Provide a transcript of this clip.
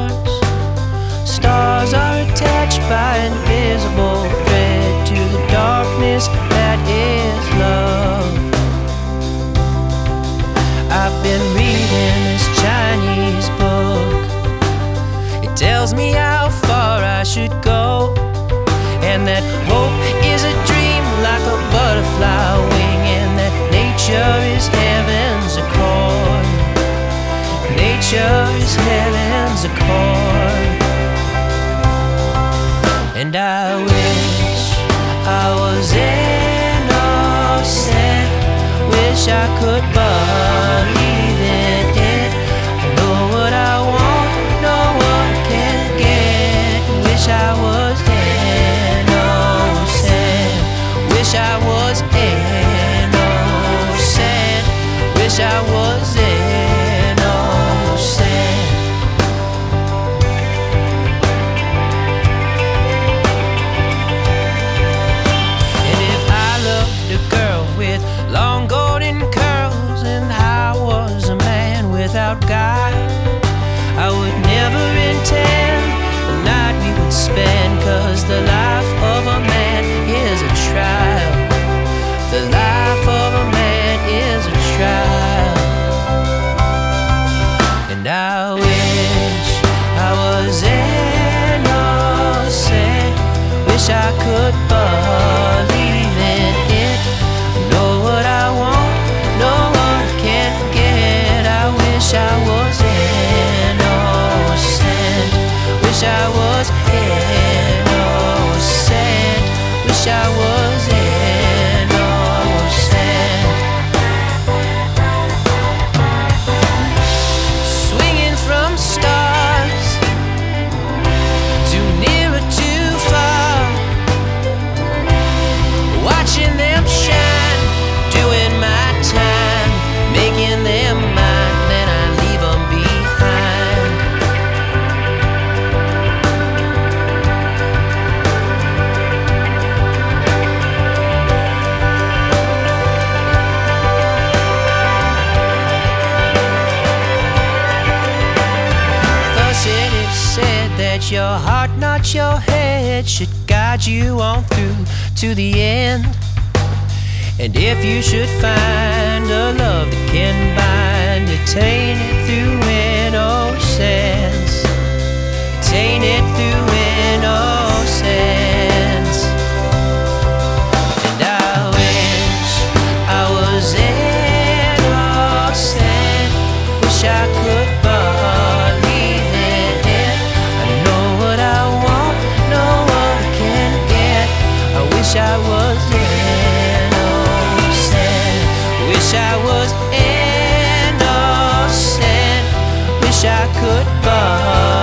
stars. Stars are attached by an invisible thread to the darkness that is love. I've been reading this Chinese book. It tells me how far I should go, and that hope is a dream like a butterfly wing, and that nature is heaven's accord. Nature is heaven's accord. And I wish I was innocent. Wish I could believe in it. I know what I want, no one can get. Wish I was innocent. Wish I was innocent. Wish I was innocent. And if I loved a girl with long golden curls and I was a man without guile, I would never intend the night we would spend, 'cause the life of a man is a trial. The life of a man is a trial. And I wish I was innocent. Wish I could believe in it. I know what I want, no one can get. I wish I was innocent. Wish I was innocent. Wish I was innocent. Swinging from stars, too near or too far, watching them shine, doing my time, making them mine, then I leave them behind. Thus it is said that your heart, not your head, should guide you on through to the end. And if you should find a love that can bind, attain it through innocence. Attain it through innocence. And I wish I was innocent. Wish I could believe in it. I know what I want, no one can get. I wish I was innocent. Wish I was innocent. Wish I could believe.